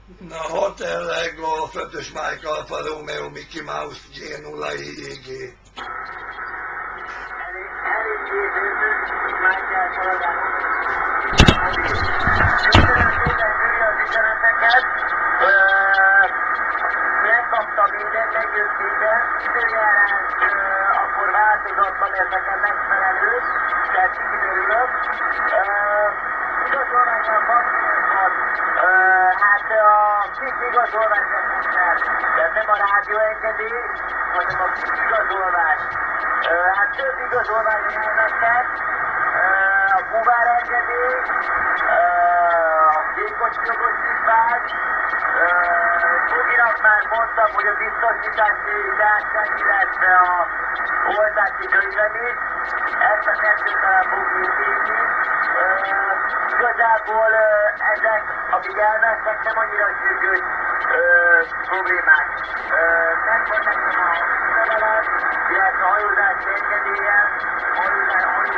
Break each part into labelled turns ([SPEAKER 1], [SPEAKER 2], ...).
[SPEAKER 1] Na, Hotel Golf 5-ös Mike Alfa Romeo Mickey Mouse G0IEG.
[SPEAKER 2] Megkaptam mindent, megjött minden, időjárás akkor változatlan, ez nekem megfelelő, tehát így örülök. Igazolványban papírban, hát a kis igazolványrendszer, tehát nem a rádióengedély, hanem a kis igazolvány. Hát több igazolványon elmentem, a buvárengedély, a gépkocsi jogosítvány, Boginak már mondtam, hogy a biztosítási társaság, illetve a oltási könyvem is, ezt a kettőt talán Bogi intézni. Igazából ezek, amik elmentek, nem annyira sürgős problémák. Nem volt nekem a levelem, illetve a hajózási engedélyem, hajózási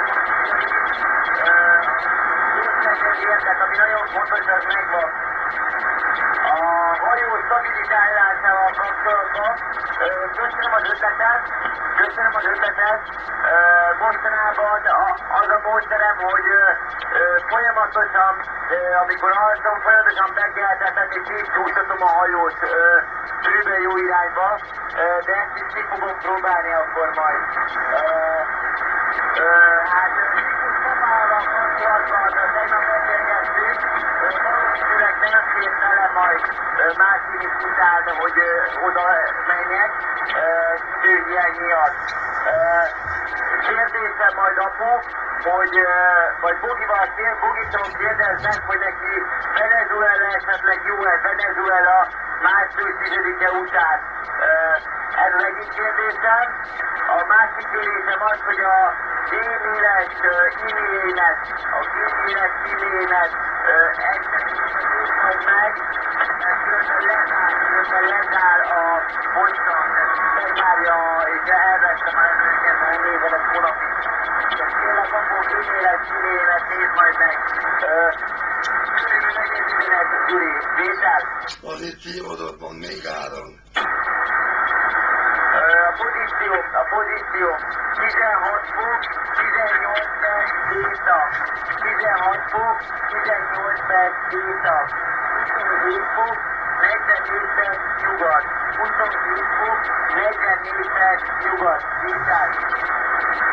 [SPEAKER 2] részlegedélyeket, ami nagyon fontos, az megvan. A hajó stabilizálásával kapcsolatban köszönöm az ötletet, mostanában az a módszerem, hogy folyamatosan, amikor alszom, folyamatosan meggeltetem és így csúsztatom a hajót körülbelül jó irányba, de ezt is ki fogom próbálni akkor majd. Hát Pipus papával kapcsolatban tegnap beszélgettünk, valószínűleg nem fér vele majd másik után, hogy oda menjek, időhiány miatt. Kérdésem majd apu, hogy vagy Bogitól kérdeznek, hogy neki Venezuela esetleg jó-e, Venezuela március 10-e után. Ez az egyik kérdésem. A másik kérdésem az, hogy a e-mailes e-mailémet egyszer nézd majd meg, mert különben lezáll a posta, lezárja, és elvesztem a lehetőséget, ha nem nézem egy hónapig. Kérlek, akkor e-mailet nézd majd meg. Körülbelül ennyi üzenet, Gyuri, Péter.
[SPEAKER 1] Pozíciódot mond még áron.
[SPEAKER 2] A pozíció 16 fok, 18 perc éjszak, 16 fok, 18 perc éjszak, 27 fok, 44 perc nyugat, 27 fok, 44 perc nyugat, Péter.